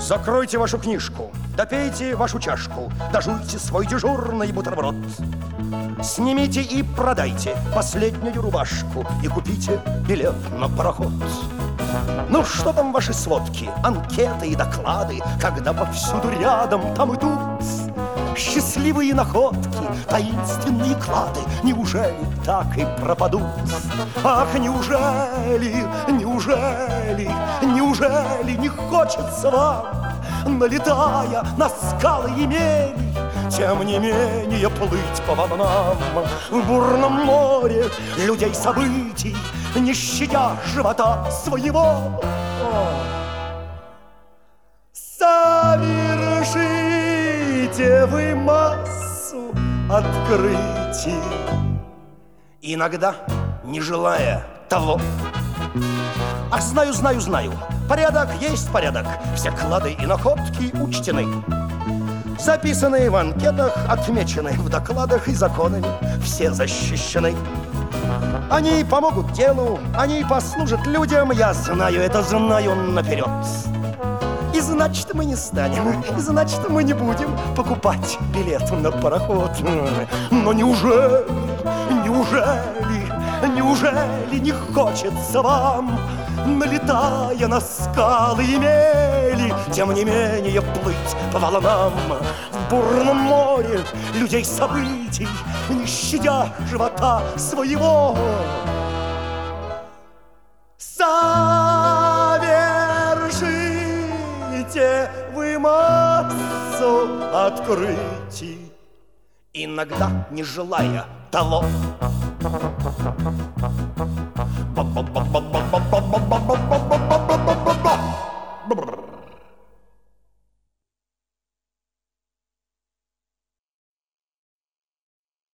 Закройте вашу книжку, допейте вашу чашку, дожуйте свой дежурный бутерброд. Снимите и продайте последнюю рубашку и купите билет на пароход. Ну, что там ваши сводки, анкеты и доклады, когда повсюду рядом, там и тут счастливые находки, таинственные клады, неужели так и пропадут? Ах, неужели не хочется вам, налетая на скалы и мели, тем не менее плыть по волнам в бурном море людей, событий, не щадя живота своего? Совершите вы массу открытий, иногда не желая того. Ах, знаю, порядок есть порядок, все клады и находки учтены, записанные в анкетах, отмечены в докладах и законами, все защищены. Они помогут делу, они послужат людям, я знаю, это знаю наперед. И значит, мы не станем, и значит, мы не будем покупать билет на пароход. Но неужели не хочется вам, налетая на скалы и мели, тем не менее плыть по волнам в бурном море людей, событий, не щадя живота своего? Совершите вы массу открытий, иногда не желая того. Ba ba ba ba ba ba ba ba ba ba ba ba ba ba ba.